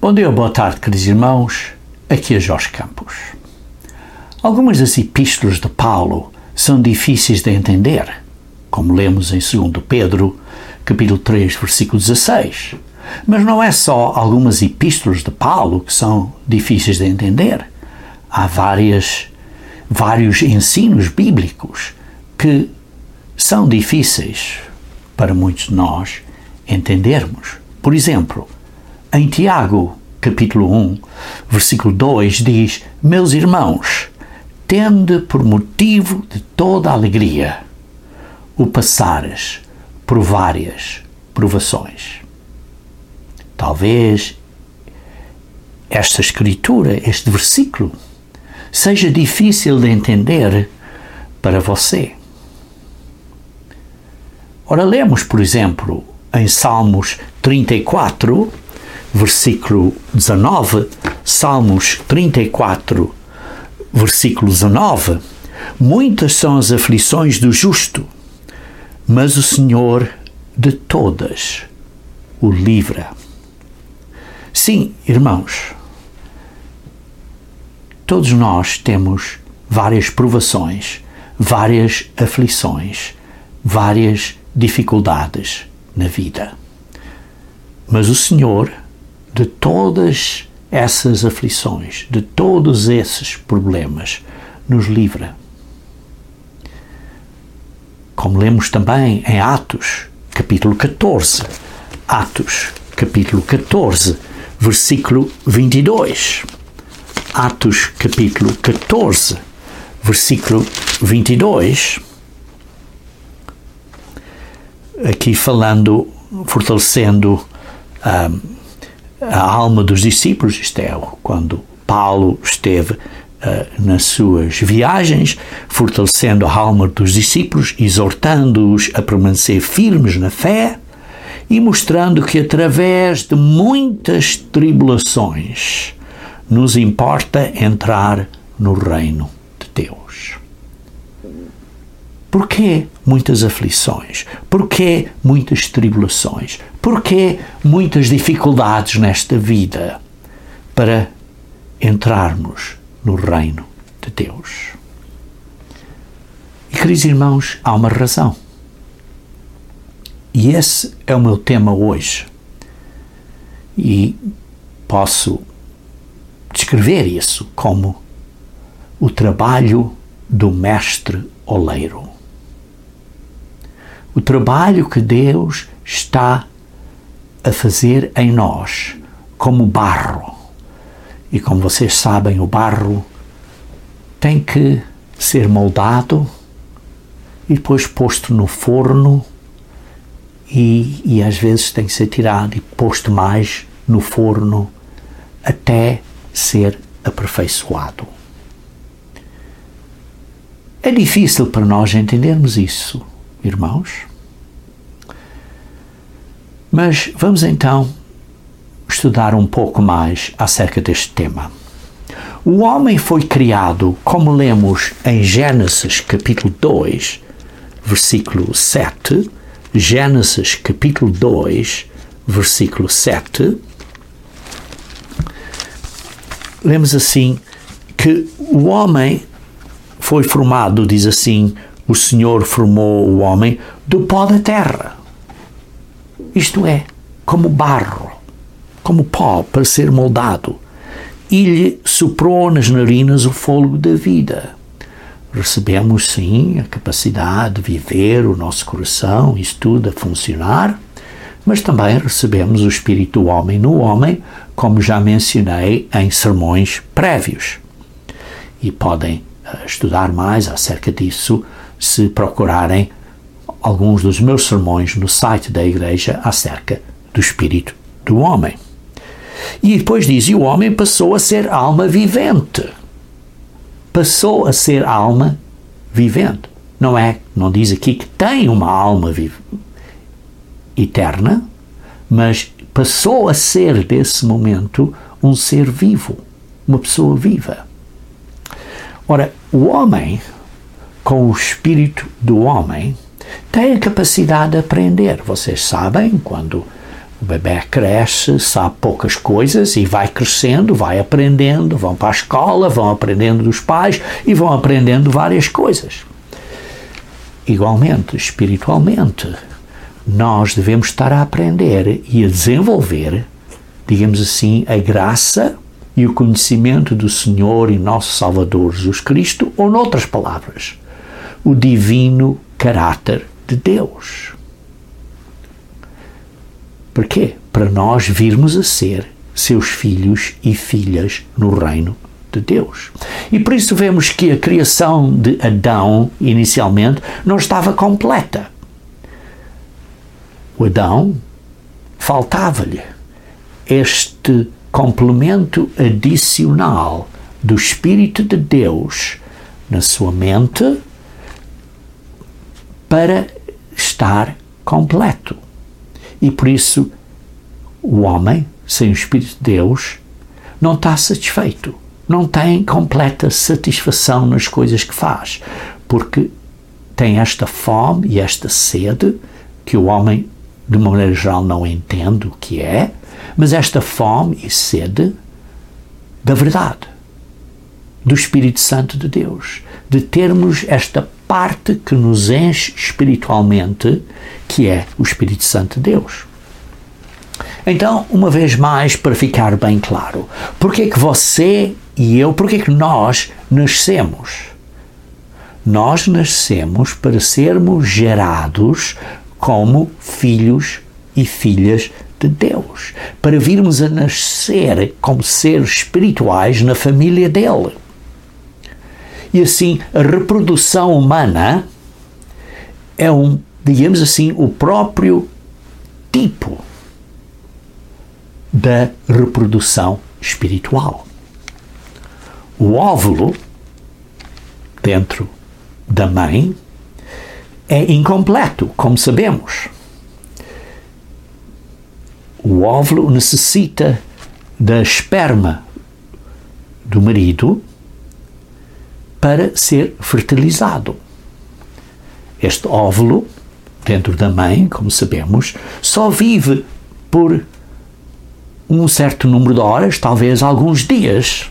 Bom dia, boa tarde, queridos irmãos. Aqui é Jorge Campos. Algumas das epístolas de Paulo são difíceis de entender, como lemos em 2 Pedro, capítulo 3, versículo 16. Mas não é só algumas epístolas de Paulo que são difíceis de entender. Há vários ensinos bíblicos que são difíceis para muitos de nós entendermos. Por exemplo, em Tiago, capítulo 1, versículo 2, diz: Meus irmãos, tende por motivo de toda alegria o passares por várias provações. Talvez esta escritura, este versículo, seja difícil de entender para você. Ora, lemos, por exemplo, em Salmos 34, versículo 19, Salmos 34, versículo 19, muitas são as aflições do justo, mas o Senhor de todas o livra. Sim, irmãos, todos nós temos várias provações, várias aflições, várias dificuldades na vida. Mas o Senhor, de todas essas aflições, de todos esses problemas, nos livra. Como lemos também em Atos, capítulo 14. Atos, capítulo 14, versículo 22. Atos, capítulo 14, versículo 22. Aqui falando, fortalecendo a alma dos discípulos, isto é, quando Paulo esteve nas suas viagens, fortalecendo a alma dos discípulos, exortando-os a permanecer firmes na fé e mostrando que através de muitas tribulações nos importa entrar no reino de Deus. Porquê muitas aflições? Porquê muitas tribulações? Porquê muitas dificuldades nesta vida para entrarmos no reino de Deus? E, queridos irmãos, há uma razão. E esse é o meu tema hoje. E posso descrever isso como o trabalho do mestre oleiro. O trabalho que Deus está a fazer em nós, como barro. E como vocês sabem, o barro tem que ser moldado e depois posto no forno e às vezes tem que ser tirado e posto mais no forno até ser aperfeiçoado. É difícil para nós entendermos isso, irmãos. Mas vamos então estudar um pouco mais acerca deste tema. O homem foi criado, como lemos em Gênesis capítulo 2, versículo 7, Gênesis capítulo 2, versículo 7, lemos assim, que o homem foi formado, diz assim, o Senhor formou o homem do pó da terra. Isto é, como barro, como pó para ser moldado, e lhe soprou nas narinas o fôlego da vida. Recebemos, sim, a capacidade de viver o nosso coração, isso tudo a funcionar, mas também recebemos o espírito do homem no homem, como já mencionei em sermões prévios. E podem estudar mais acerca disso se procurarem alguns dos meus sermões no site da igreja acerca do espírito do homem. E depois diz, e o homem passou a ser alma vivente. Passou a ser alma vivente. Não diz aqui que tem uma alma eterna, mas passou a ser, desse momento, um ser vivo, uma pessoa viva. Ora, o homem, com o espírito do homem, tem a capacidade de aprender. Vocês sabem, quando O bebê cresce, sabe poucas coisas e vai crescendo, vai aprendendo, vão para a escola, vão aprendendo dos pais e vão aprendendo várias coisas. Igualmente, espiritualmente, nós devemos estar a aprender e a desenvolver, digamos assim, a graça e o conhecimento do Senhor e nosso Salvador Jesus Cristo, ou, noutras palavras, o divino caráter de Deus. Por quê? Para nós virmos a ser seus filhos e filhas no reino de Deus. E por isso vemos que a criação de Adão, inicialmente, não estava completa. O Adão faltava-lhe este complemento adicional do Espírito de Deus na sua mente para estar completo. E por isso o homem, sem o Espírito de Deus, não está satisfeito, não tem completa satisfação nas coisas que faz, porque tem esta fome e esta sede que o homem, de uma maneira geral, não entende o que é, mas esta fome e sede da verdade, do Espírito Santo de Deus, de termos esta parte que nos enche espiritualmente, que é o Espírito Santo de Deus. Então, uma vez mais, para ficar bem claro, porque é que você e eu, porque é que nós nascemos? Nós nascemos para sermos gerados como filhos e filhas de Deus, para virmos a nascer como seres espirituais na família dele. E assim, a reprodução humana é digamos assim, o próprio tipo da reprodução espiritual. O óvulo dentro da mãe é incompleto, como sabemos. O óvulo necessita da esperma do marido para ser fertilizado. Este óvulo, dentro da mãe, como sabemos, só vive por um certo número de horas, talvez alguns dias.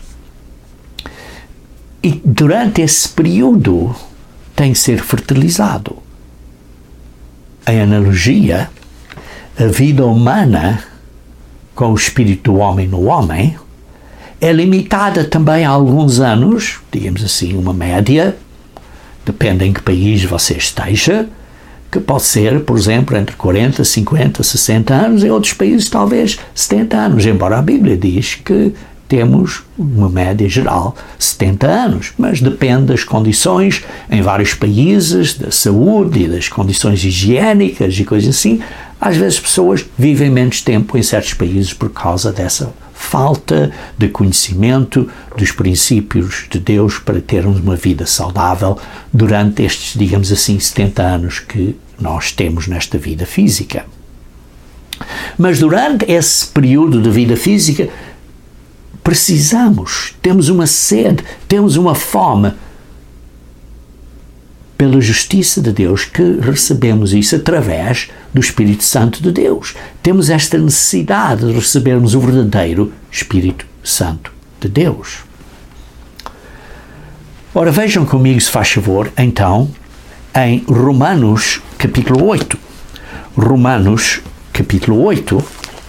E durante esse período tem que ser fertilizado. Em analogia, a vida humana, com o espírito do homem no homem, é limitada também a alguns anos, digamos assim, uma média, depende em que país você esteja, que pode ser, por exemplo, entre 40, 50, 60 anos, em outros países talvez 70 anos, embora a Bíblia diz que temos uma média geral 70 anos, mas depende das condições em vários países, da saúde e das condições higiênicas e coisas assim. Às vezes pessoas vivem menos tempo em certos países por causa dessa falta de conhecimento dos princípios de Deus para termos uma vida saudável durante estes, digamos assim, 70 anos que nós temos nesta vida física. Mas durante esse período de vida física, temos uma sede, temos uma fome pela justiça de Deus, que recebemos isso através do Espírito Santo de Deus. Temos esta necessidade de recebermos o verdadeiro Espírito Santo de Deus. Ora, vejam comigo, se faz favor, então, em Romanos capítulo 8. Romanos capítulo 8,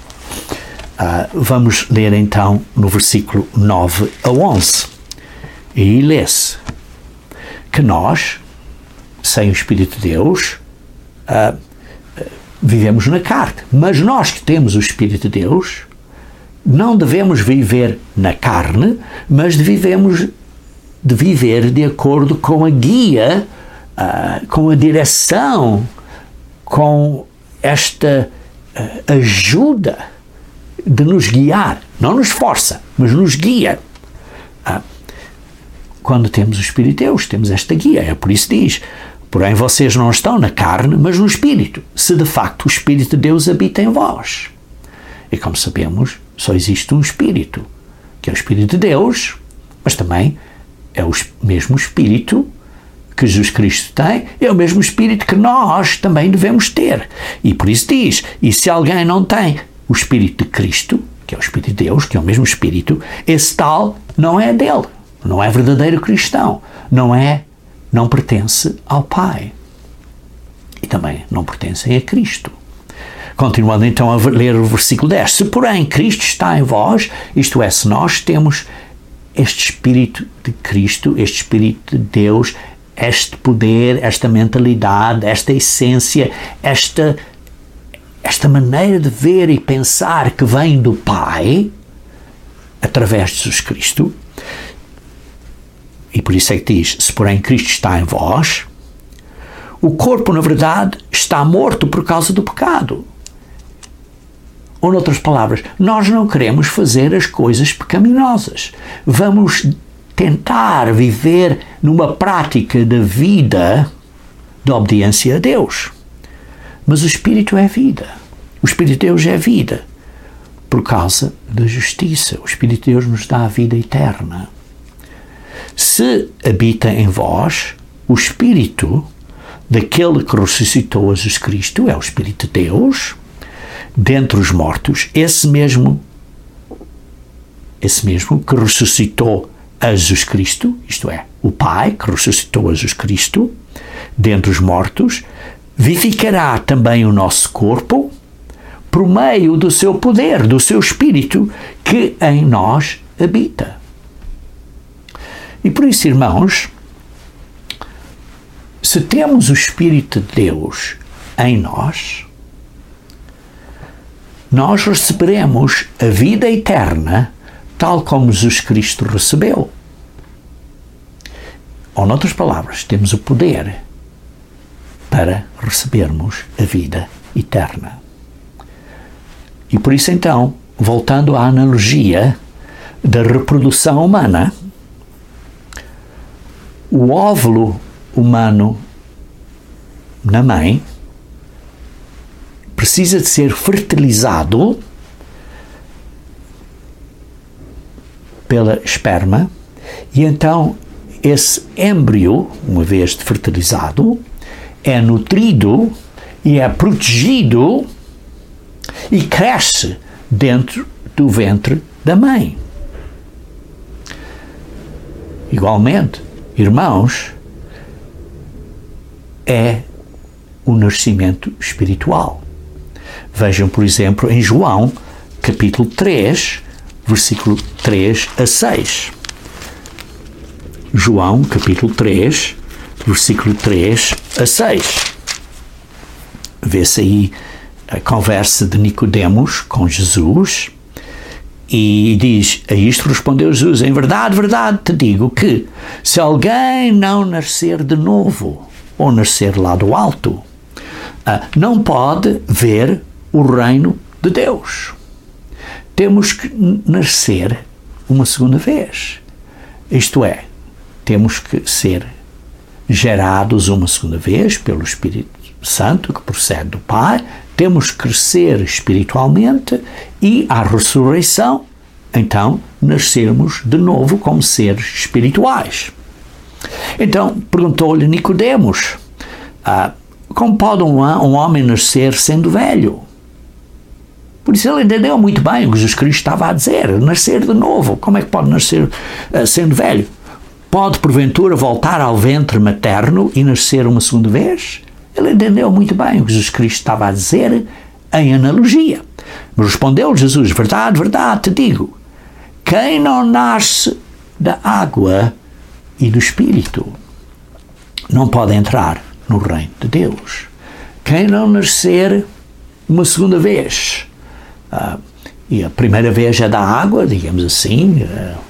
vamos ler então no versículo 9 a 11. E aí lê-se que nós, sem o Espírito de Deus, vivemos na carne. Mas nós que temos o Espírito de Deus, não devemos viver na carne, mas devemos de viver de acordo com a guia, com a direção, com esta ajuda de nos guiar. Não nos força, mas nos guia. Quando temos o Espírito de Deus, temos esta guia. É por isso que diz: porém vocês não estão na carne, mas no Espírito, se de facto o Espírito de Deus habita em vós. E como sabemos, só existe um Espírito, que é o Espírito de Deus, mas também é o mesmo Espírito que Jesus Cristo tem, é o mesmo Espírito que nós também devemos ter. E por isso diz: e se alguém não tem o Espírito de Cristo, que é o Espírito de Deus, que é o mesmo Espírito, esse tal não é dele, não é verdadeiro cristão, não pertence ao Pai. E também não pertencem a Cristo. Continuando então a ler o versículo 10. Se porém Cristo está em vós, isto é, se nós temos este Espírito de Cristo, este Espírito de Deus, este poder, esta mentalidade, esta essência, esta maneira de ver e pensar que vem do Pai, através de Jesus Cristo, e por isso é que diz, se porém Cristo está em vós, o corpo, na verdade, está morto por causa do pecado. Ou, noutras palavras, nós não queremos fazer as coisas pecaminosas. Vamos tentar viver numa prática da vida de obediência a Deus. Mas o Espírito é vida. O Espírito de Deus é vida. Por causa da justiça. O Espírito de Deus nos dá a vida eterna. Se habita em vós o Espírito daquele que ressuscitou a Jesus Cristo, é o Espírito de Deus, dentre os mortos, esse mesmo que ressuscitou a Jesus Cristo, isto é, o Pai que ressuscitou a Jesus Cristo, dentre os mortos, vivificará também o nosso corpo por meio do seu poder, do seu Espírito que em nós habita. E por isso, irmãos, se temos o Espírito de Deus em nós receberemos a vida eterna tal como Jesus Cristo recebeu. Ou, noutras palavras, temos o poder para recebermos a vida eterna. E por isso, então, voltando à analogia da reprodução humana, o óvulo humano na mãe precisa de ser fertilizado pela esperma e então esse êmbrio, uma vez fertilizado, é nutrido e é protegido e cresce dentro do ventre da mãe. Igualmente, irmãos, é o nascimento espiritual. Vejam, por exemplo, em João, capítulo 3, versículo 3 a 6. João, capítulo 3, versículo 3 a 6. Vê-se aí a conversa de Nicodemos com Jesus e diz, a isto respondeu Jesus, em verdade, verdade te digo que se alguém não nascer de novo, ou nascer lá do alto, não pode ver o reino de Deus. Temos que nascer uma segunda vez. Isto é, temos que ser gerados uma segunda vez pelo Espírito Santo, que procede do Pai, temos que crescer espiritualmente e, à ressurreição, então, nascermos de novo como seres espirituais. Então, perguntou-lhe Nicodemos, como pode um homem nascer sendo velho? Por isso ele entendeu muito bem o que Jesus Cristo estava a dizer, nascer de novo. Como é que pode nascer sendo velho? Pode, porventura, voltar ao ventre materno e nascer uma segunda vez? Ele entendeu muito bem o que Jesus Cristo estava a dizer em analogia. Mas respondeu Jesus, verdade, verdade, te digo, quem não nasce da água e do Espírito não pode entrar no reino de Deus. Quem não nascer uma segunda vez, e a primeira vez é da água, digamos assim,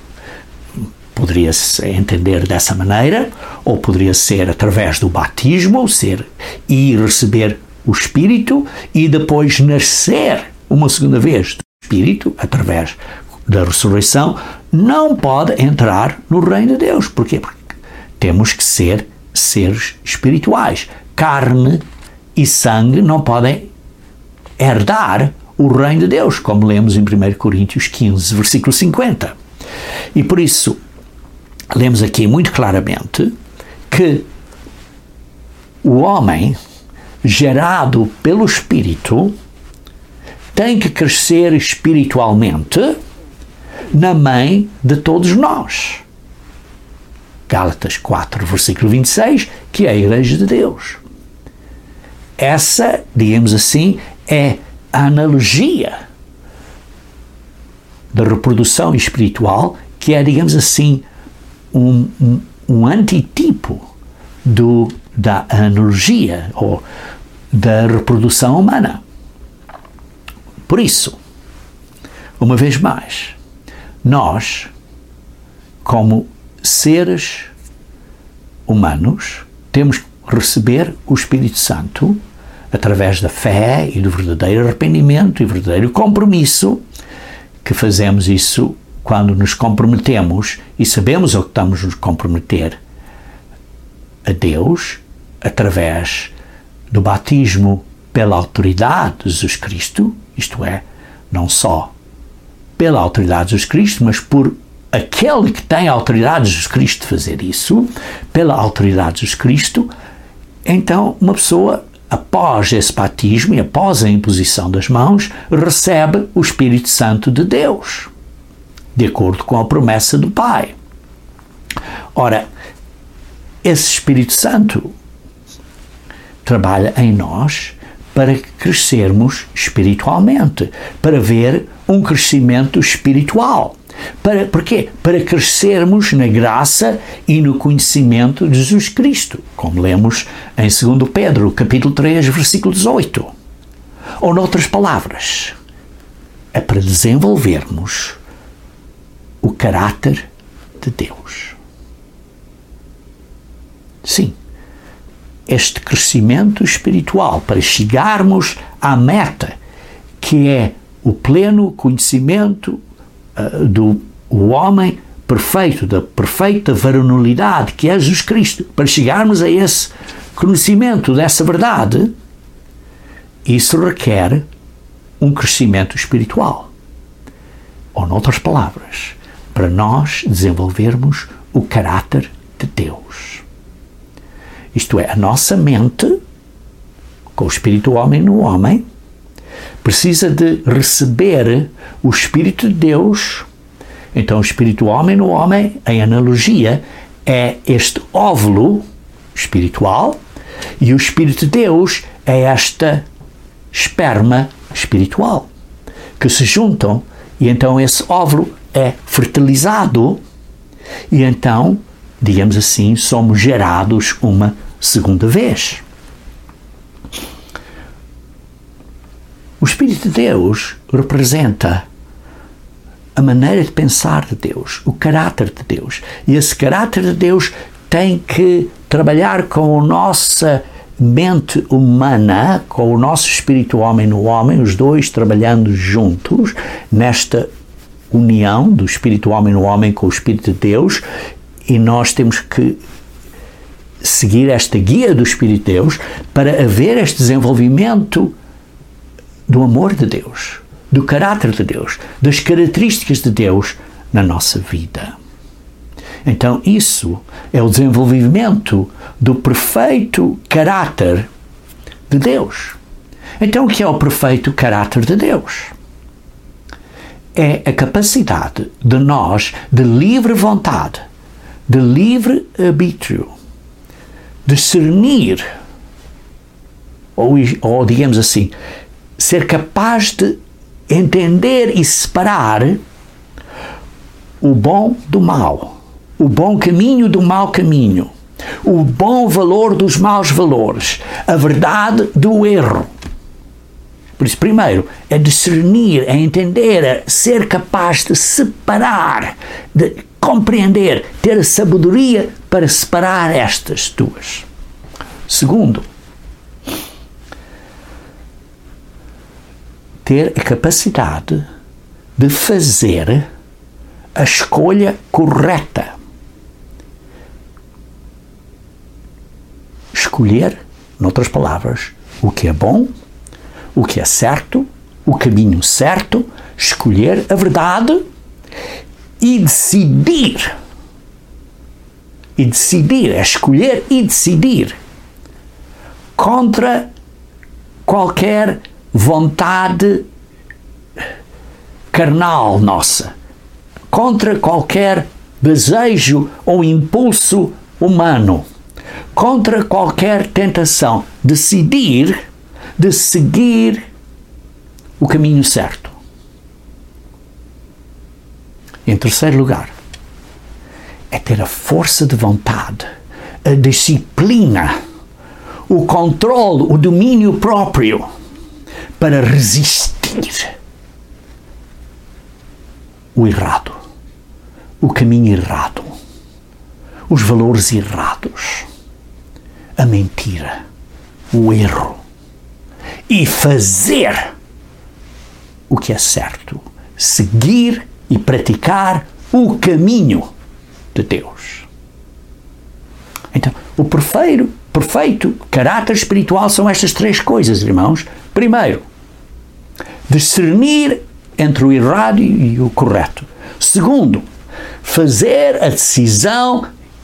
poderia-se entender dessa maneira, ou poderia ser através do batismo, e receber o Espírito, e depois nascer uma segunda vez do Espírito, através da ressurreição, não pode entrar no reino de Deus. Porquê? Porque temos que ser seres espirituais. Carne e sangue não podem herdar o reino de Deus, como lemos em 1 Coríntios 15, versículo 50. E por isso, lemos aqui muito claramente que o homem gerado pelo Espírito tem que crescer espiritualmente na mãe de todos nós. Gálatas 4, versículo 26, que é a Igreja de Deus. Essa, digamos assim, é a analogia da reprodução espiritual, que é, digamos assim, um antitipo da analogia ou da reprodução humana. Por isso, uma vez mais, nós, como seres humanos, temos que receber o Espírito Santo através da fé e do verdadeiro arrependimento e verdadeiro compromisso, que fazemos isso quando nos comprometemos e sabemos ao que estamos a nos comprometer a Deus através do batismo pela autoridade de Jesus Cristo, isto é, não só pela autoridade de Jesus Cristo, mas por aquele que tem a autoridade de Jesus Cristo de fazer isso, pela autoridade de Jesus Cristo. Então uma pessoa, após esse batismo e após a imposição das mãos, recebe o Espírito Santo de Deus, de acordo com a promessa do Pai. Ora, esse Espírito Santo trabalha em nós para crescermos espiritualmente, para ver um crescimento espiritual. Porquê? Para crescermos na graça e no conhecimento de Jesus Cristo, como lemos em 2 Pedro, capítulo 3, versículo 18. Ou, noutras palavras, é para desenvolvermos o caráter de Deus. Sim, este crescimento espiritual para chegarmos à meta, que é o pleno conhecimento do homem perfeito, da perfeita varonilidade que é Jesus Cristo. Para chegarmos a esse conhecimento dessa verdade, isso requer um crescimento espiritual. Ou, noutras palavras, para nós desenvolvermos o caráter de Deus. Isto é, a nossa mente, com o espírito homem no homem, precisa de receber o Espírito de Deus. Então o Espírito homem no homem, em analogia, é este óvulo espiritual, e o Espírito de Deus é esta esperma espiritual, que se juntam, e então esse óvulo é fertilizado, e então, digamos assim, somos gerados uma segunda vez. O Espírito de Deus representa a maneira de pensar de Deus, o caráter de Deus. E esse caráter de Deus tem que trabalhar com a nossa mente humana, com o nosso espírito homem no homem, os dois trabalhando juntos nesta união do espírito homem no homem com o Espírito de Deus, e nós temos que seguir esta guia do Espírito de Deus para haver este desenvolvimento do amor de Deus, do caráter de Deus, das características de Deus na nossa vida. Então isso é o desenvolvimento do perfeito caráter de Deus. Então o que é o perfeito caráter de Deus? É a capacidade de nós, de livre vontade, de livre arbítrio, discernir, ou digamos assim, ser capaz de entender e separar o bom do mal, o bom caminho do mau caminho, o bom valor dos maus valores, a verdade do erro. Por isso, primeiro, é discernir, é entender, é ser capaz de separar, de compreender, ter a sabedoria para separar estas duas. Segundo, ter a capacidade de fazer a escolha correta. Escolher, noutras palavras, o que é bom, o que é certo, o caminho certo, escolher a verdade e decidir. E decidir, é escolher e decidir contra qualquer vontade carnal nossa, contra qualquer desejo ou impulso humano, contra qualquer tentação, decidir de seguir o caminho certo. Em terceiro lugar, é ter a força de vontade, a disciplina, o controle, o domínio próprio para resistir o errado, o caminho errado, os valores errados, a mentira, o erro, e fazer o que é certo, seguir e praticar o caminho de Deus. Então, o perfeito caráter espiritual são estas três coisas, irmãos. Primeiro, discernir entre o errado e o correto. Segundo, fazer a decisão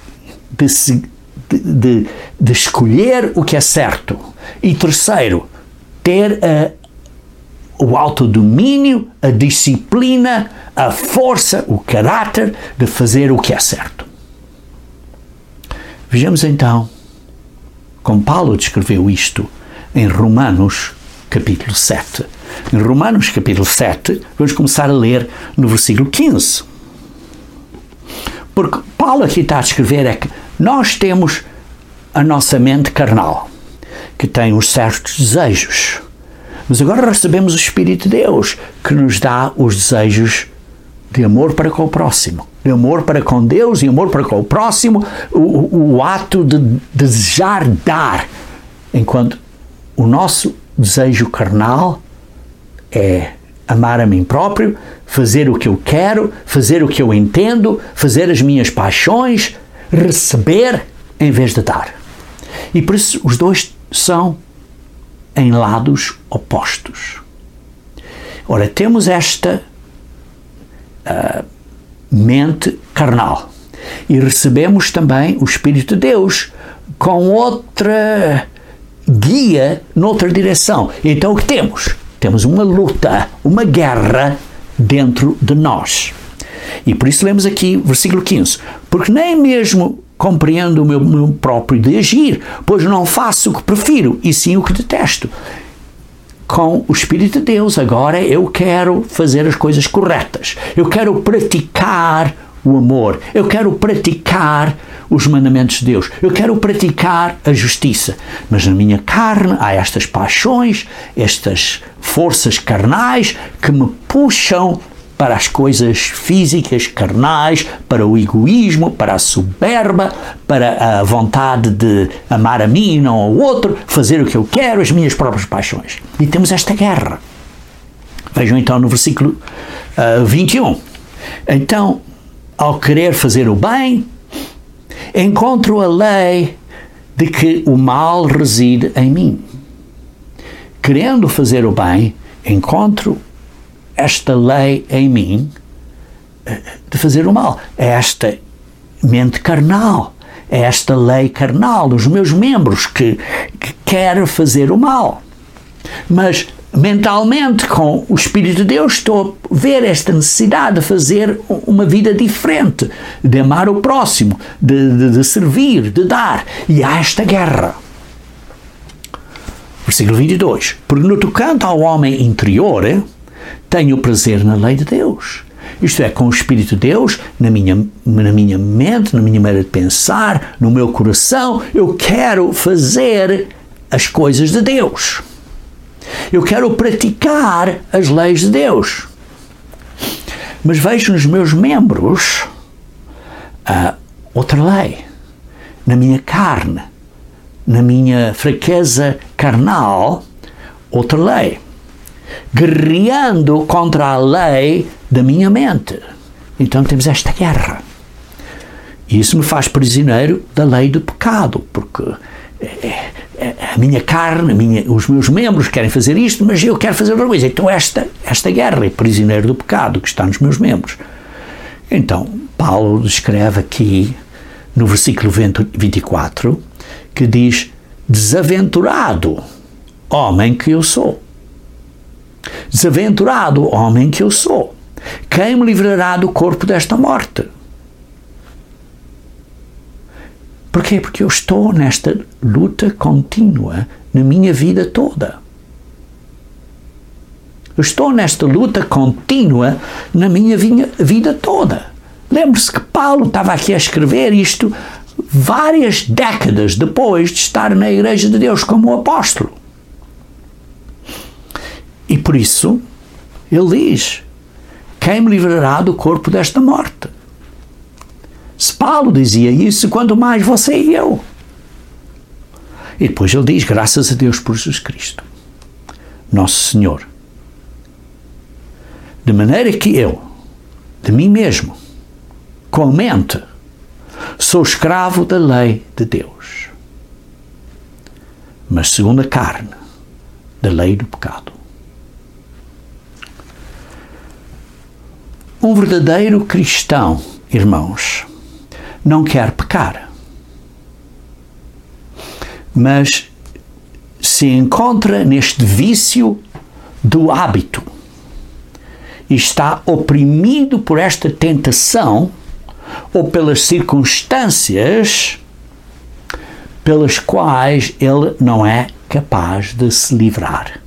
de escolher o que é certo. E terceiro, ter o autodomínio, a disciplina, a força, o caráter de fazer o que é certo. Vejamos então como Paulo descreveu isto em Romanos capítulo 7. Em Romanos capítulo 7, vamos começar a ler no versículo 15. Porque Paulo aqui está a descrever é que nós temos a nossa mente carnal, que tem uns certos desejos. Mas agora recebemos o Espírito de Deus, que nos dá os desejos de amor para com o próximo, de amor para com Deus e amor para com o próximo, o ato de desejar dar, enquanto o nosso desejo carnal é amar a mim próprio, fazer o que eu quero, fazer o que eu entendo, fazer as minhas paixões, receber em vez de dar. E por isso os dois são em lados opostos. Ora, temos esta mente carnal e recebemos também o Espírito de Deus com outra guia noutra direção. Então o que temos? Temos uma luta, uma guerra dentro de nós. E por isso lemos aqui versículo 15. Porque nem mesmo compreendo o meu próprio de agir, pois não faço o que prefiro, e sim o que detesto. Com o Espírito de Deus, agora eu quero fazer as coisas corretas. Eu quero praticar o amor. Eu quero praticar os mandamentos de Deus. Eu quero praticar a justiça. Mas na minha carne há estas paixões, estas forças carnais que me puxam para as coisas físicas, carnais, para o egoísmo, para a soberba, para a vontade de amar a mim e não ao outro, fazer o que eu quero, as minhas próprias paixões. E temos esta guerra. Vejam então no versículo 21. Então, ao querer fazer o bem, encontro a lei de que o mal reside em mim. Querendo fazer o bem, encontro esta lei em mim de fazer o mal. É esta mente carnal, é esta lei carnal dos meus membros que quer fazer o mal. Mas mentalmente, com o Espírito de Deus, estou a ver esta necessidade de fazer uma vida diferente, de amar o próximo, de servir, de dar. E há esta guerra. Versículo 22. Porque no tocante ao homem interior, tenho prazer na lei de Deus. Isto é, com o Espírito de Deus, na minha mente, na minha maneira de pensar, no meu coração, eu quero fazer as coisas de Deus. Eu quero praticar as leis de Deus. Mas vejo nos meus membros outra lei. Na minha carne, na minha fraqueza carnal, outra lei. Guerreando contra a lei da minha mente. Então temos esta guerra. E isso me faz prisioneiro da lei do pecado, porque a minha carne, os meus membros querem fazer isto, mas eu quero fazer outra coisa. Então esta guerra é prisioneiro do pecado que está nos meus membros. Então, Paulo descreve aqui, no versículo 24, que diz: desaventurado homem que eu sou. Desaventurado homem que eu sou. Quem me livrará do corpo desta morte? Porquê? Porque eu estou nesta luta contínua na minha vida toda. Eu estou nesta luta contínua na minha vida toda. Lembre-se que Paulo estava aqui a escrever isto várias décadas depois de estar na Igreja de Deus como apóstolo. E por isso, ele diz: quem me livrará do corpo desta morte? Se Paulo dizia isso, quanto mais você e eu. E depois ele diz: graças a Deus por Jesus Cristo, nosso Senhor. De maneira que eu, de mim mesmo, com a mente, sou escravo da lei de Deus, mas segundo a carne, da lei do pecado. Um verdadeiro cristão, irmãos, não quer pecar, mas se encontra neste vício do hábito e está oprimido por esta tentação ou pelas circunstâncias pelas quais ele não é capaz de se livrar.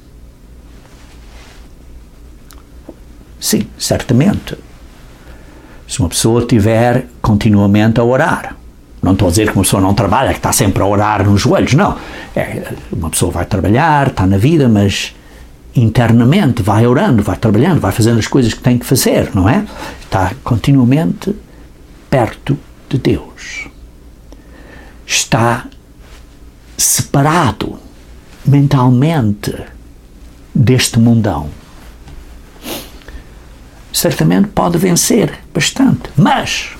Sim, certamente. Se uma pessoa estiver continuamente a orar, não estou a dizer que uma pessoa não trabalha, que está sempre a orar nos joelhos, não. Uma pessoa vai trabalhar, está na vida, mas internamente vai orando, vai trabalhando, vai fazendo as coisas que tem que fazer, não é? Está continuamente perto de Deus. Está separado mentalmente deste mundão. Certamente pode vencer bastante, mas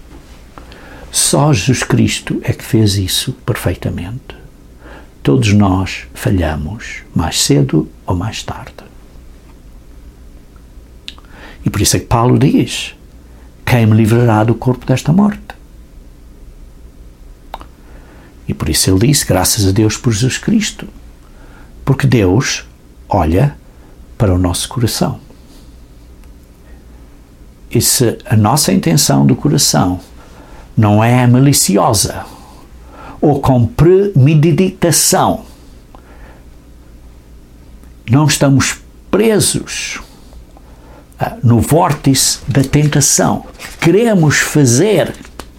só Jesus Cristo é que fez isso perfeitamente. Todos nós falhamos, mais cedo ou mais tarde. E por isso é que Paulo diz: quem me livrará do corpo desta morte? E por isso ele disse: graças a Deus por Jesus Cristo. Porque Deus olha para o nosso coração. E se a nossa intenção do coração não é maliciosa ou com premeditação, não estamos presos no vórtice da tentação, queremos fazer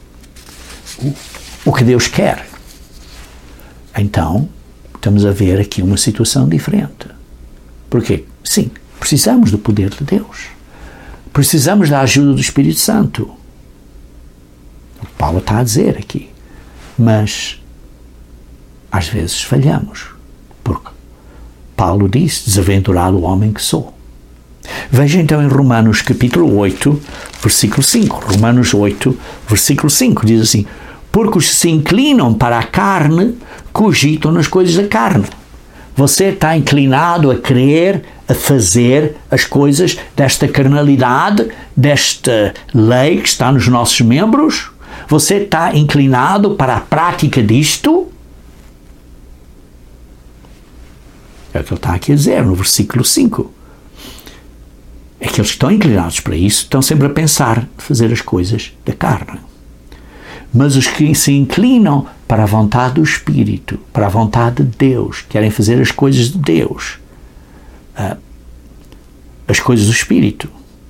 o que Deus quer, então estamos a ver aqui uma situação diferente. Porque, sim, precisamos do poder de Deus. Precisamos da ajuda do Espírito Santo. O que Paulo está a dizer aqui. Mas, às vezes falhamos. Porque Paulo disse: desaventurado o homem que sou. Veja então em Romanos capítulo 8, versículo 5. Romanos 8, versículo 5 diz assim: porque os que se inclinam para a carne cogitam nas coisas da carne. Você está inclinado a querer, a fazer as coisas desta carnalidade, desta lei que está nos nossos membros? Você está inclinado para a prática disto? É o que ele está aqui a dizer no versículo 5. Aqueles que estão inclinados para isso estão sempre a pensar em fazer as coisas da carne. Mas os que se inclinam para a vontade do Espírito, para a vontade de Deus, querem fazer as coisas de Deus, as coisas do Espírito,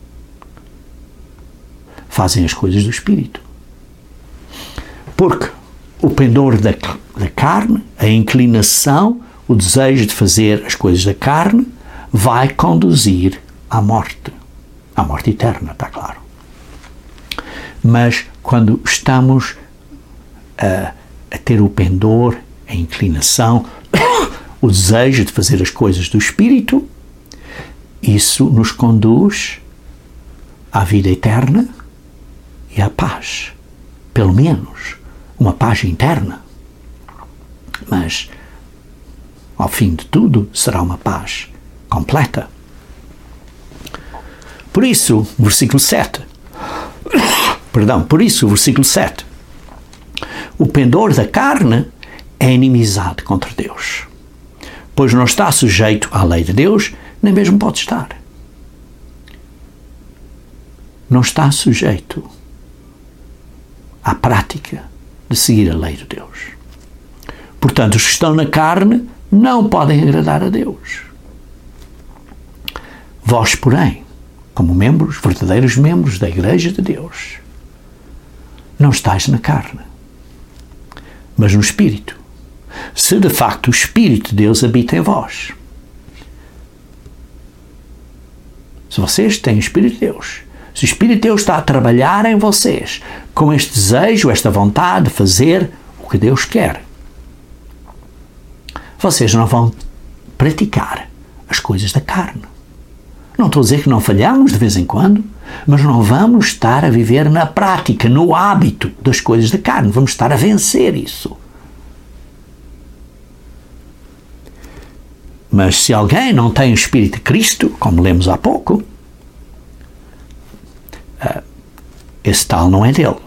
fazem as coisas do Espírito. Porque o pendor da carne, a inclinação, o desejo de fazer as coisas da carne, vai conduzir à morte eterna, está claro. Mas quando estamos a ter o pendor, a inclinação, o desejo de fazer as coisas do Espírito, isso nos conduz à vida eterna e à paz. Pelo menos uma paz interna. Mas, ao fim de tudo, será uma paz completa. Por isso, versículo 7. Por isso, versículo 7. O pendor da carne é inimizade contra Deus, pois não está sujeito à lei de Deus, nem mesmo pode estar. não está sujeito à prática de seguir a lei de Deus. Portanto, os que estão na carne não podem agradar a Deus. Vós, porém, como membros, verdadeiros membros da Igreja de Deus, não estáis na carne, mas no Espírito, se de facto o Espírito de Deus habita em vós. Se vocês têm o Espírito de Deus, se o Espírito de Deus está a trabalhar em vocês com este desejo, esta vontade de fazer o que Deus quer, vocês não vão praticar as coisas da carne. Não estou a dizer que não falhamos de vez em quando, mas não vamos estar a viver na prática, no hábito das coisas da carne. Vamos estar a vencer isso. Mas se alguém não tem o Espírito de Cristo, como lemos há pouco, esse tal não é dele.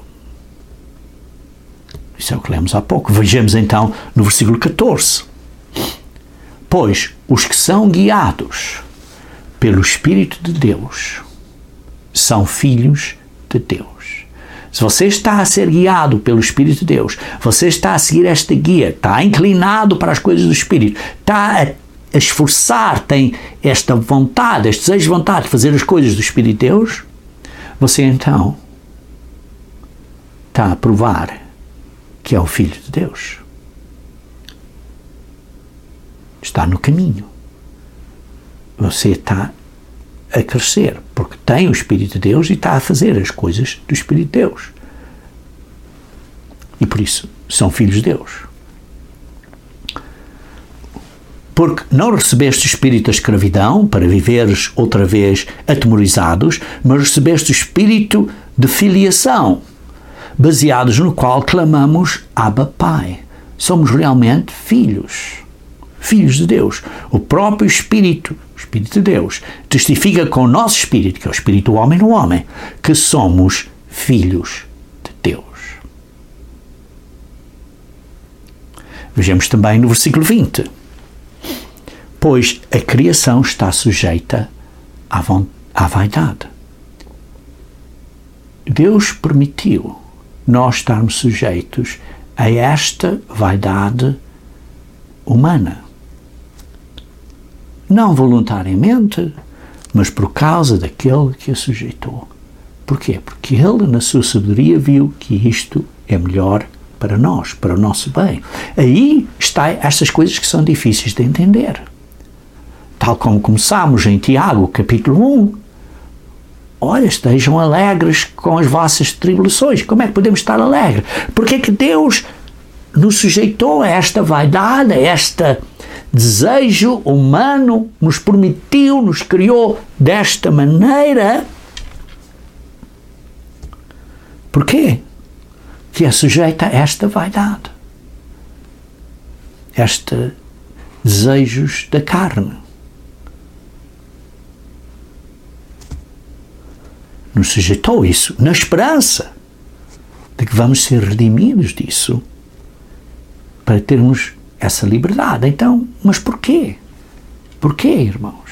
Isso é o que lemos há pouco. Vejamos então no versículo 14. Pois os que são guiados pelo Espírito de Deus são filhos de Deus. Se você está a ser guiado pelo Espírito de Deus, você está a seguir esta guia, está inclinado para as coisas do Espírito, está a esforçar, tem esta vontade, este desejo de vontade de fazer as coisas do Espírito de Deus, você então está a provar que é o Filho de Deus. Está no caminho. Você está a crescer, porque tem o Espírito de Deus e está a fazer as coisas do Espírito de Deus. E por isso são filhos de Deus. Porque não recebeste o espírito da escravidão para viveres outra vez atemorizados, mas recebeste o espírito de filiação, baseados no qual clamamos Abba Pai. Somos realmente filhos de Deus. O próprio Espírito, o Espírito de Deus, testifica com o nosso Espírito, que é o Espírito do homem no homem, que somos filhos de Deus. Vejamos também no versículo 20. Pois a criação está sujeita à vaidade. Deus permitiu nós estarmos sujeitos a esta vaidade humana. Não voluntariamente, mas por causa daquele que a sujeitou. Porquê? Porque ele, na sua sabedoria, viu que isto é melhor para nós, para o nosso bem. Aí está estas coisas que são difíceis de entender. Tal como começámos em Tiago, capítulo 1. Olha, estejam alegres com as vossas tribulações. Como é que podemos estar alegres? Porque é que Deus nos sujeitou a esta vaidade, a este desejo humano, nos permitiu, nos criou desta maneira? Porquê? Que é sujeita a esta vaidade, estes desejos da carne. Nos sujeitou isso na esperança de que vamos ser redimidos disso para termos essa liberdade. Então, mas porquê? Porquê, irmãos?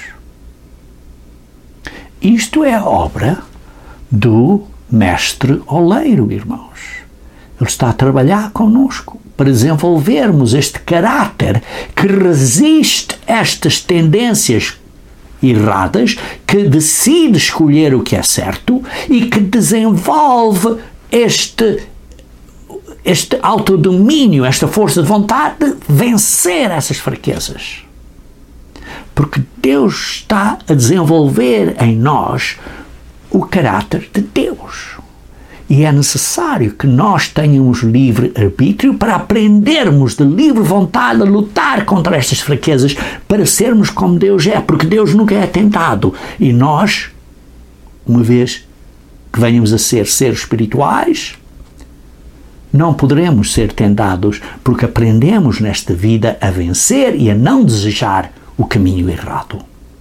Isto é a obra do mestre oleiro, irmãos. Ele está a trabalhar connosco para desenvolvermos este caráter que resiste a estas tendências erradas, que decide escolher o que é certo e que desenvolve este autodomínio, esta força de vontade de vencer essas fraquezas. Porque Deus está a desenvolver em nós o caráter de Deus. E é necessário que nós tenhamos livre-arbítrio para aprendermos de livre vontade a lutar contra estas fraquezas, para sermos como Deus é, porque Deus nunca é tentado. E nós, uma vez que venhamos a ser seres espirituais, não poderemos ser tentados, porque aprendemos nesta vida a vencer e a não desejar o caminho errado.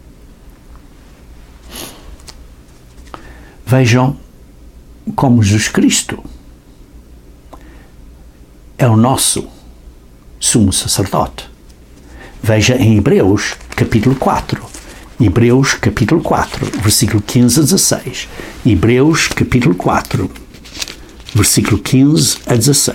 Vejam como Jesus Cristo é o nosso sumo sacerdote. Veja em Hebreus, capítulo 4. Hebreus capítulo 4, versículo 15 a 16. Hebreus capítulo 4, versículo 15 a 16.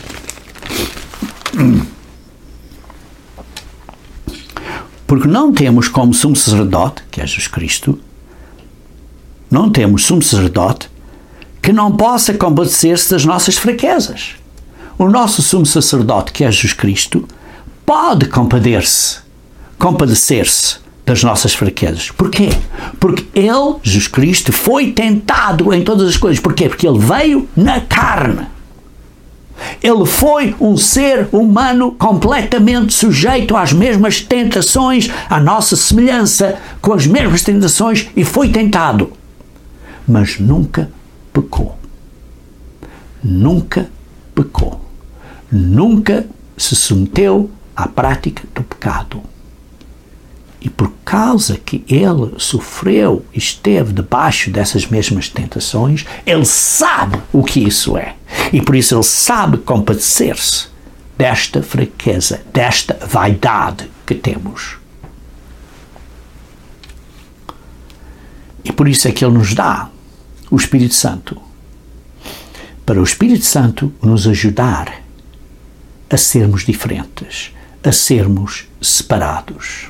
Porque não temos como sumo sacerdote, que é Jesus Cristo, não temos sumo sacerdote que não possa compadecer-se das nossas fraquezas. O nosso sumo sacerdote, que é Jesus Cristo, pode compadecer-se das nossas fraquezas. Porquê? Porque ele, Jesus Cristo, foi tentado em todas as coisas. Porquê? Porque ele veio na carne. Ele foi um ser humano completamente sujeito às mesmas tentações, à nossa semelhança, com as mesmas tentações, e foi tentado. Mas nunca pecou. Nunca pecou. Nunca se submeteu à prática do pecado. E por causa que ele sofreu e esteve debaixo dessas mesmas tentações, ele sabe o que isso é. E por isso ele sabe compadecer-se desta fraqueza, desta vaidade que temos. E por isso é que ele nos dá o Espírito Santo. Para o Espírito Santo nos ajudar a sermos diferentes, a sermos separados.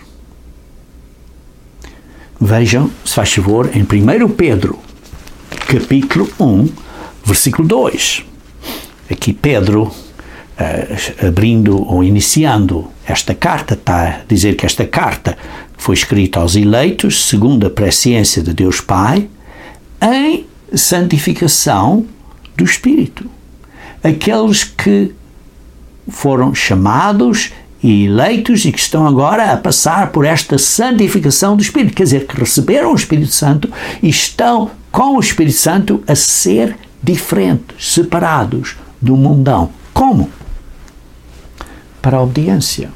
Vejam, se faz favor, em 1 Pedro, capítulo 1, versículo 2. Aqui Pedro, abrindo ou iniciando esta carta, está a dizer que esta carta foi escrita aos eleitos, segundo a presciência de Deus Pai, em santificação do Espírito. Aqueles que foram chamados e eleitos e que estão agora a passar por esta santificação do Espírito. Quer dizer, que receberam o Espírito Santo e estão com o Espírito Santo a ser diferentes, separados do mundão. Como? Para a obediência.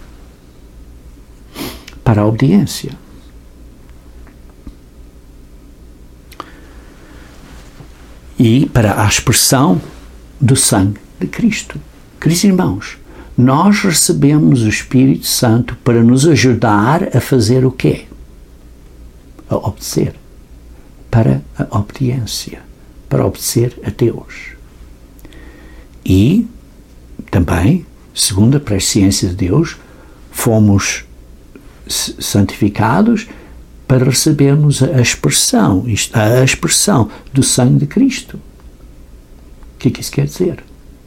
Para a obediência. E para a expressão do sangue de Cristo. Queridos irmãos, nós recebemos o Espírito Santo para nos ajudar a fazer o quê? A obedecer. Para a obediência. Para obedecer a Deus. E também, segundo a presciência de Deus, fomos santificados para recebermos a expressão do sangue de Cristo. O que é que isso quer dizer?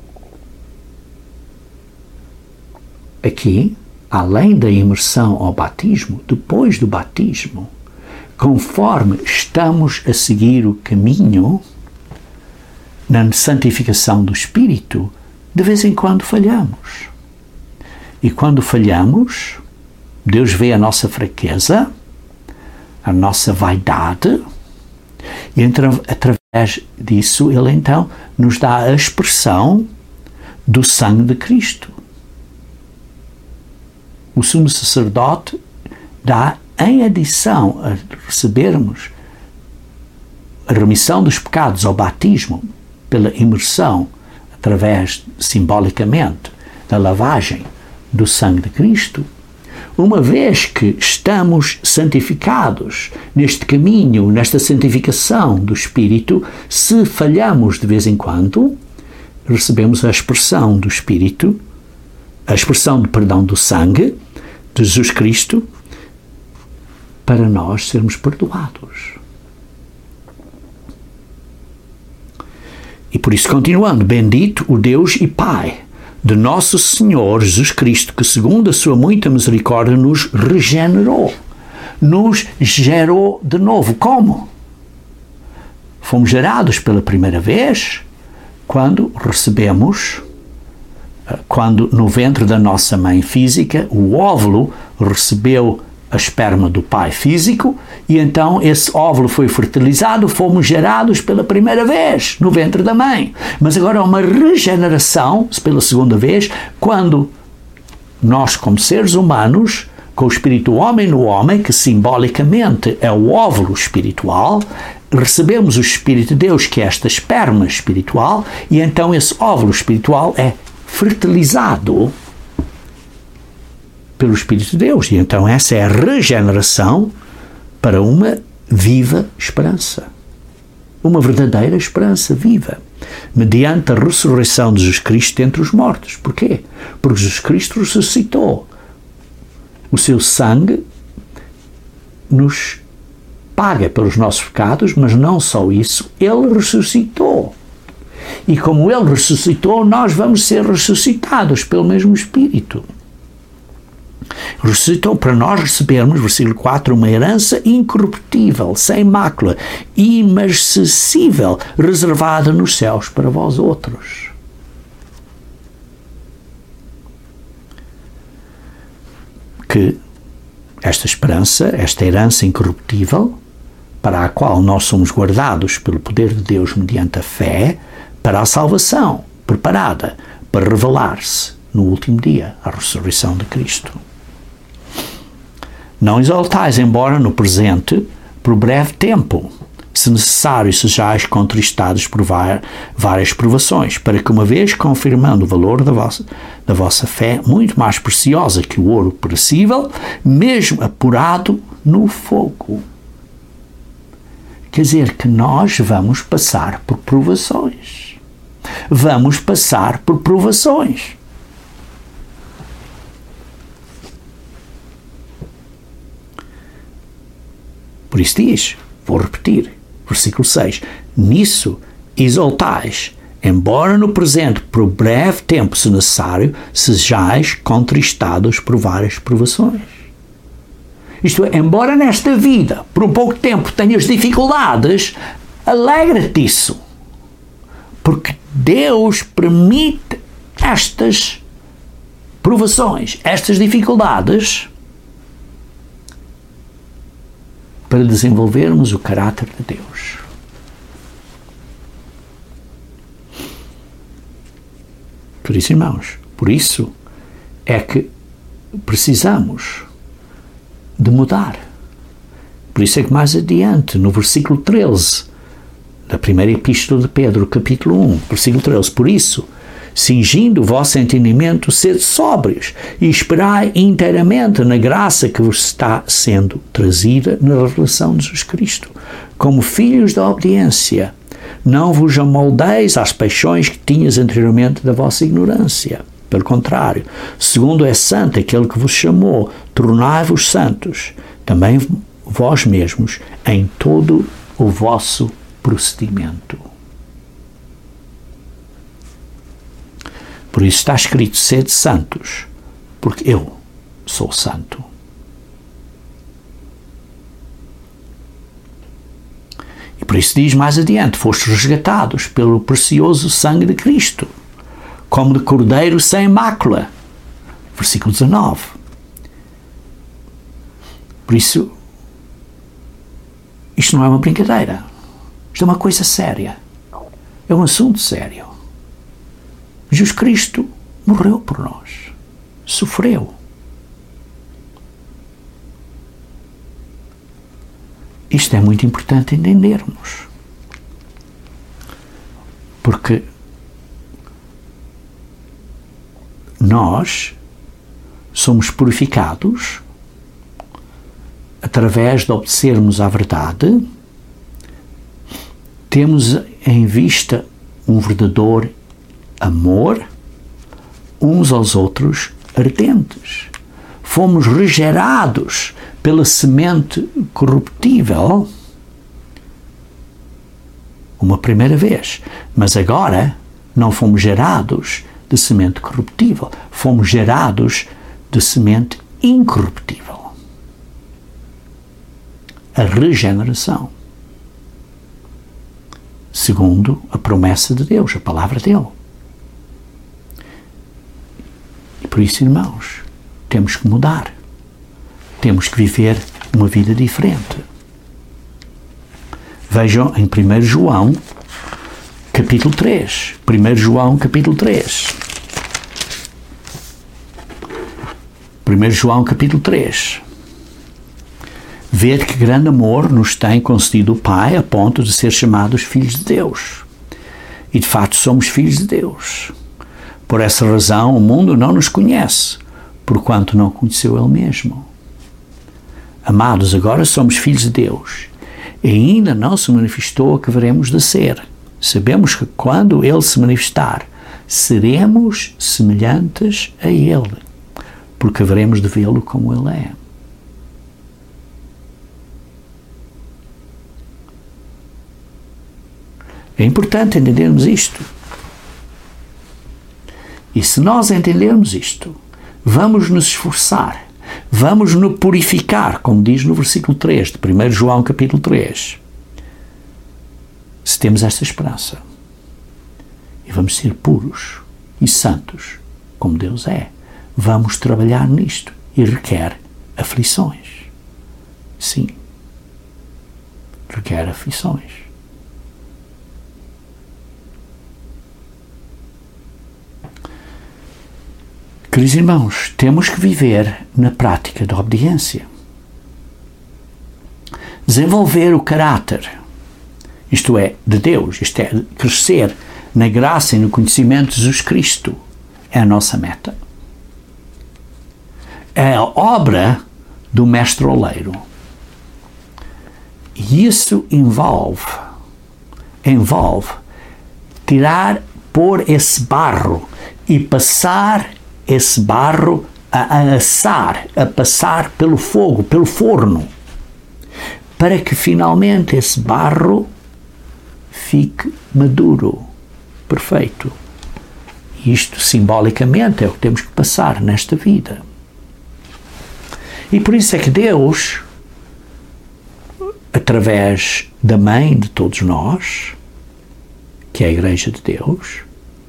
Aqui, além da imersão ao batismo, depois do batismo, conforme estamos a seguir o caminho na santificação do Espírito, de vez em quando falhamos. E quando falhamos, Deus vê a nossa fraqueza, a nossa vaidade, e através disso Ele então nos dá a expressão do sangue de Cristo. O sumo sacerdote dá, em adição a recebermos a remissão dos pecados ao batismo, pela imersão, através, simbolicamente, da lavagem do sangue de Cristo, uma vez que estamos santificados neste caminho, nesta santificação do Espírito, se falhamos de vez em quando, recebemos a expressão do Espírito, a expressão de perdão do sangue de Jesus Cristo, para nós sermos perdoados. E por isso, continuando, bendito o Deus e Pai de nosso Senhor Jesus Cristo, que segundo a sua muita misericórdia nos regenerou, nos gerou de novo. Como? Fomos gerados pela primeira vez quando no ventre da nossa mãe física, o óvulo recebeu a esperma do pai físico e então esse óvulo foi fertilizado, fomos gerados pela primeira vez no ventre da mãe. Mas agora há uma regeneração, pela segunda vez, quando nós, como seres humanos, com o espírito homem no homem, que simbolicamente é o óvulo espiritual, recebemos o Espírito de Deus, que é esta esperma espiritual, e então esse óvulo espiritual é fertilizado pelo Espírito de Deus. E então essa é a regeneração para uma viva esperança. Uma verdadeira esperança viva, mediante a ressurreição de Jesus Cristo entre os mortos. Porquê? Porque Jesus Cristo ressuscitou. O seu sangue nos paga pelos nossos pecados, mas não só isso, Ele ressuscitou. E como Ele ressuscitou, nós vamos ser ressuscitados pelo mesmo Espírito. Ressuscitou para nós recebermos, versículo 4, uma herança incorruptível, sem mácula, imarcessível, reservada nos céus para vós outros. Que esta esperança, esta herança incorruptível, para a qual nós somos guardados pelo poder de Deus mediante a fé, para a salvação, preparada para revelar-se no último dia, a ressurreição de Cristo. Não exaltais, embora no presente, por breve tempo, se necessário sejais contristados por várias provações, para que, uma vez confirmando o valor da vossa fé, muito mais preciosa que o ouro perecível, mesmo apurado no fogo. Quer dizer que nós vamos passar por provações. Vamos passar por provações. Por isso diz, vou repetir, versículo 6, nisso exaltais, embora no presente, por breve tempo, se necessário, sejais contristados por várias provações. Isto é, embora nesta vida, por um pouco tempo, tenhas dificuldades, alegra-te disso. Porque Deus permite estas provações, estas dificuldades, para desenvolvermos o caráter de Deus. Por isso, irmãos, por isso é que precisamos de mudar. Por isso é que mais adiante, no versículo 13, da primeira epístola de Pedro, capítulo 1, versículo 13, por isso, cingindo o vosso entendimento, sede sóbrios e esperai inteiramente na graça que vos está sendo trazida na revelação de Jesus Cristo. Como filhos da obediência, não vos amoldeis às paixões que tinhas anteriormente da vossa ignorância. Pelo contrário, segundo é santo aquele que vos chamou, tornai-vos santos, também vós mesmos, em todo o vosso procedimento. Por isso está escrito, sede santos, porque eu sou santo. E por isso diz mais adiante, fostes resgatados pelo precioso sangue de Cristo, como de cordeiro sem mácula. Versículo 19. Por isso, isto não é uma brincadeira. Isto é uma coisa séria. É um assunto sério. Jesus Cristo morreu por nós. Sofreu. Isto é muito importante entendermos. Porque nós somos purificados através de obedecermos à verdade, temos em vista um verdadeiro amor uns aos outros ardentes. Fomos regerados pela semente corruptível uma primeira vez, mas agora não fomos gerados de semente corruptível, fomos gerados de semente incorruptível. A regeneração, segundo a promessa de Deus, a palavra dele. E por isso, irmãos, temos que mudar. Temos que viver uma vida diferente. Vejam em 1 João, capítulo 3. 1 João, capítulo 3. 1 João, capítulo 3. Vede que grande amor nos tem concedido o Pai a ponto de ser chamados filhos de Deus. E de facto somos filhos de Deus. Por essa razão o mundo não nos conhece, porquanto não conheceu Ele mesmo. Amados, agora somos filhos de Deus. E ainda não se manifestou o que veremos de ser. Sabemos que quando Ele se manifestar, seremos semelhantes a Ele, porque haveremos de vê-lo como Ele é. É importante entendermos isto. E se nós entendermos isto, vamos nos esforçar, vamos nos purificar, como diz no versículo 3 de 1 João capítulo 3. Se temos esta esperança, e vamos ser puros e santos, como Deus é, vamos trabalhar nisto e requer aflições. Sim, requer aflições. Queridos irmãos, temos que viver na prática da obediência. Desenvolver o caráter, isto é, de Deus, isto é, crescer na graça e no conhecimento de Jesus Cristo, é a nossa meta. É a obra do mestre oleiro. E isso envolve tirar, pôr esse barro e passar esse barro a assar, a passar pelo fogo, pelo forno, para que finalmente esse barro fique maduro, perfeito. Isto simbolicamente é o que temos que passar nesta vida. E por isso é que Deus, através da mãe de todos nós, que é a Igreja de Deus,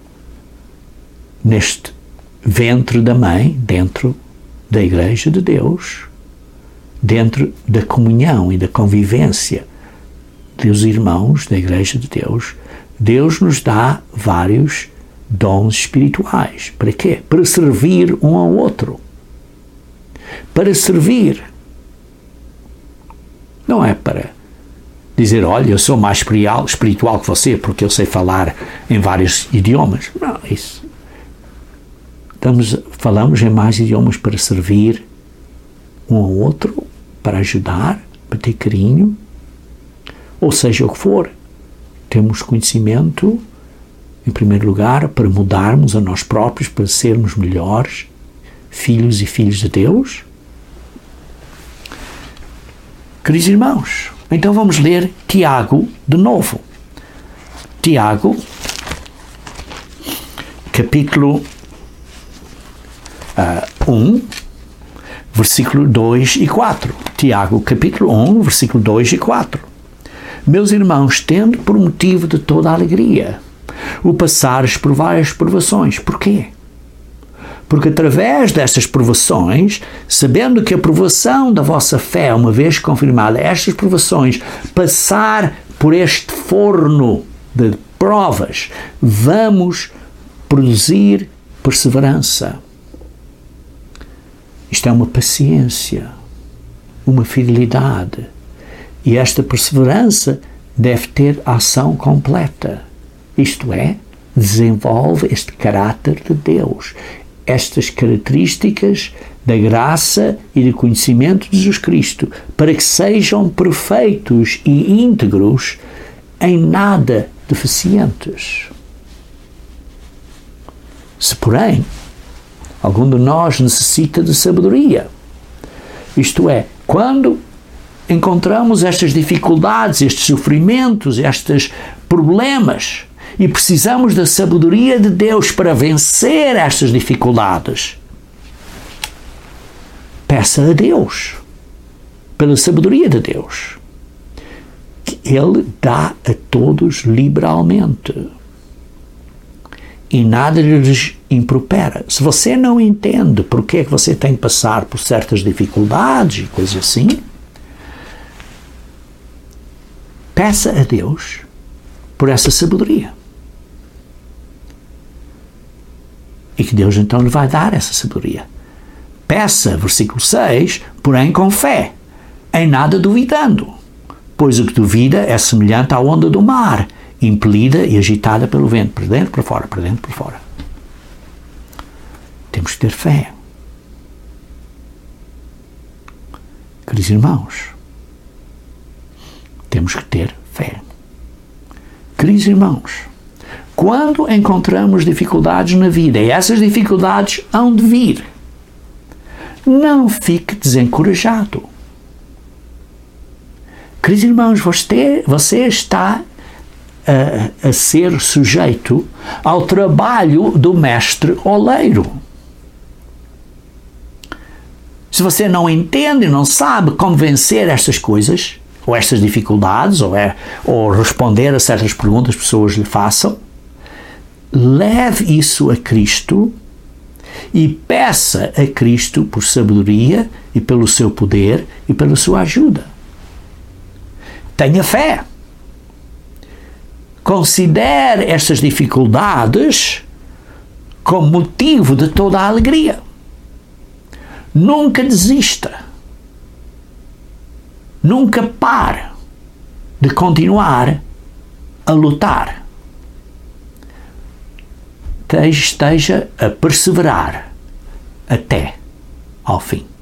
neste ventre da mãe, dentro da Igreja de Deus, dentro da comunhão e da convivência dos irmãos da Igreja de Deus, Deus nos dá vários dons espirituais. Para quê? Para servir um ao outro. Para servir. Não é para dizer, olha, eu sou mais espiritual que você porque eu sei falar em vários idiomas. Não, isso. Falamos em mais idiomas para servir um ao outro, para ajudar, para ter carinho, ou seja o que for. Temos conhecimento, em primeiro lugar, para mudarmos a nós próprios, para sermos melhores filhos e filhas de Deus. Queridos irmãos, então vamos ler Tiago de novo. Tiago, capítulo 1, versículo 2 e 4. Tiago, capítulo 1, versículo 2 e 4. Meus irmãos, tendo por motivo de toda a alegria o passares por várias provações. Porquê? Porque através destas provações, sabendo que a provação da vossa fé, uma vez confirmada, estas provações, passar por este forno de provas, vamos produzir perseverança. Isto é uma paciência, uma fidelidade. E esta perseverança deve ter ação completa. Isto é, desenvolve este caráter de Deus, estas características da graça e do conhecimento de Jesus Cristo, para que sejam perfeitos e íntegros, em nada deficientes. Se, porém, algum de nós necessita de sabedoria, isto é, quando encontramos estas dificuldades, estes sofrimentos, estes problemas, e precisamos da sabedoria de Deus para vencer estas dificuldades, peça a Deus, pela sabedoria de Deus, que Ele dá a todos liberalmente. E nada lhes impropera. Se você não entende porque é que você tem que passar por certas dificuldades e coisas assim, peça a Deus por essa sabedoria. E que Deus então lhe vai dar essa sabedoria. Peça, versículo 6, porém com fé, em nada duvidando, pois o que duvida é semelhante à onda do mar, impelida e agitada pelo vento, para dentro, para fora, para dentro, para fora. Temos que ter fé. Queridos irmãos, temos que ter fé. Queridos irmãos, quando encontramos dificuldades na vida, e essas dificuldades hão de vir, não fique desencorajado. Queridos irmãos, você está a ser sujeito ao trabalho do mestre oleiro. Se você não entende, não sabe como vencer estas coisas, ou estas dificuldades, ou responder a certas perguntas que as pessoas lhe façam, leve isso a Cristo e peça a Cristo por sabedoria e pelo seu poder e pela sua ajuda. Tenha fé. Considere estas dificuldades como motivo de toda a alegria. Nunca desista. Nunca pare de continuar a lutar. Esteja a perseverar até ao fim.